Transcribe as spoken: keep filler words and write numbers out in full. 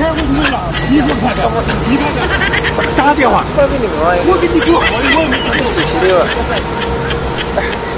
开会你了，你给我看看，你看看，打电话，我给你说，我我我手机的。